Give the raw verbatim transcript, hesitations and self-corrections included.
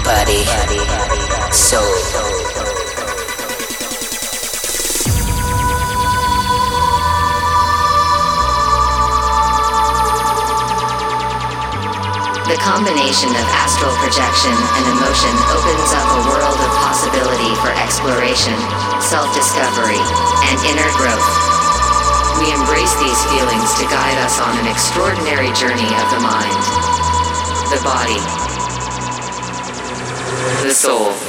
body, soul. The combination of astral projection and emotion opens up a world of possibility for exploration, self-discovery, and inner growth. We embrace these feelings to guide us on an extraordinary journey of the mind, the body, the soul.